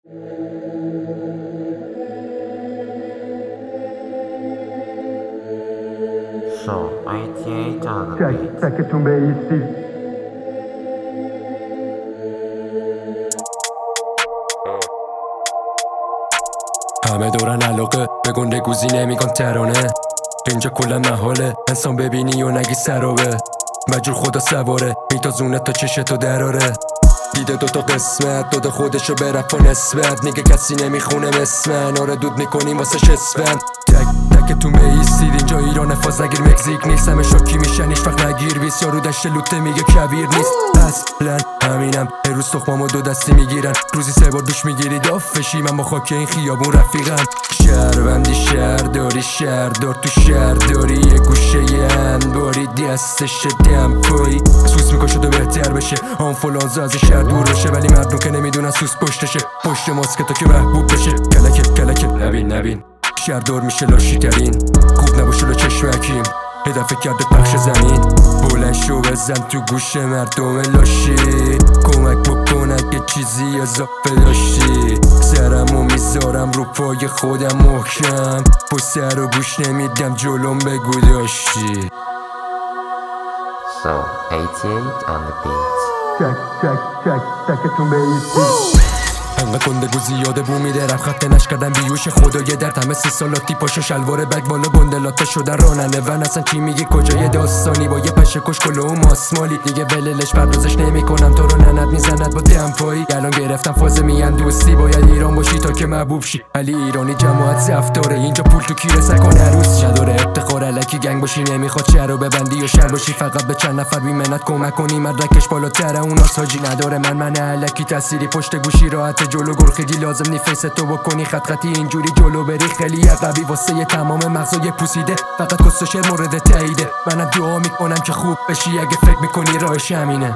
So 88 on the beat. تکتون بیستی همه دورن علاقه به گنده گوزی نمیگن ترانه. اینجا کلا محاله انسان ببینی و نگی سرابه. مجور خدا سواره میتازونه تا چشتو دراره. دیده دوتا قسمت داده خودشو به رفت و نسبت. میگه کسی نمیخونه مسمن. آره دود میکنیم واسه شسفن. تکتون بیستید اینجا ایران فاز نگیر مکزیک نیست. همه شاکی میشن هیچ وقت نگیر بیست. یارو دشت لوته میگه کویر نیست. اصلا همینم هر روز تخمامو دو دستی میگیرن. روزی 3 بار دوش میگیری دافشی. من با خاک این خیابون رفیقم. شهروندی شهرداری شهردار تو شهرداری یه گوشه انباری دستش دم پایی. سوس میکن شده بهتر بشه. آنفولانزا از شهر دور بشه ولی مردم که نمیدونن سوس پشتشه. پشت ماسک تا که محبوب بشه. کلکه نبین شهردار میشه لاشی ترین. خوب نباشه لو چشمکیم هدفه کرده پخش زمین. بلند شو بزن تو گوش مردم لاشی. کمک بکن اگه چیزی اضافه داشتی. سرمو میذارم رو پای خودم محکم. با سر و گوش نمیدم جلوم بگو داشتی. So 88 on the beat. تکتون بیستی انقدر گندگو زیاده بو میده رفت خط نش کردن بیوش خدای درد. همه 30 سالاتی پاشو شلوار بگ بالا گندلاته شدن راننده ون. اصلا چی میگی کجای داستانی با یه پشه کش کلو و ماسمالی. دیگه وللش پردازش نمیکنم تو رو ننت میزند با دمپایی. الان گرفتم فاز میان دوستی باید ایران باشی تا که محبوب شی. علی ایرانی جماعت زفتاره اینجا پول تو کیره سکن عروس. نداره افتخار الکی گنگ باشی نمیخواد شهر رو ببندی و شهر باشی. فقط به چند نفر بی منت کمک کنی. مدرکش بالاتره اوناس حاجی نداره من الکی تأثیری پشت گوشی راحت جلو گرخیدی لازم نی فیس تو بکنی خطی اینجوری جلو بری. خیلی عقبی واسه یه تمام مغزای پوسیده. فقط کس و شعر مورد تاییده. منم دعا میکنم که خوب بشی اگه فکر میکنی راهش همینه.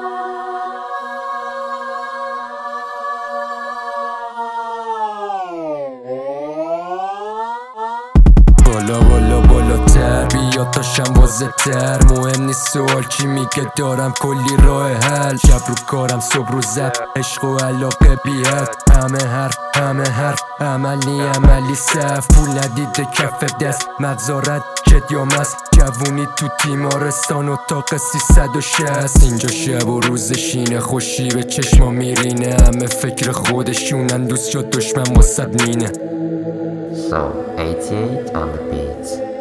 بالاتر بیا تاشم واضح تر. مهم نیست سوال چی میگه دارم کلی راه حل. شب رو کارم صبح رو زد عشق و علاقه بیاد. همه حرف عملی صف. پول ندیده کف دست مغزارت چت یا مست. جوونی تو تیمارستان اتاق 360. اینجا شب و روز شینه خوشی به چشما میرینه. همه فکر خودشونن دوست شد دشمن واسد مینه. So 88 on the beat.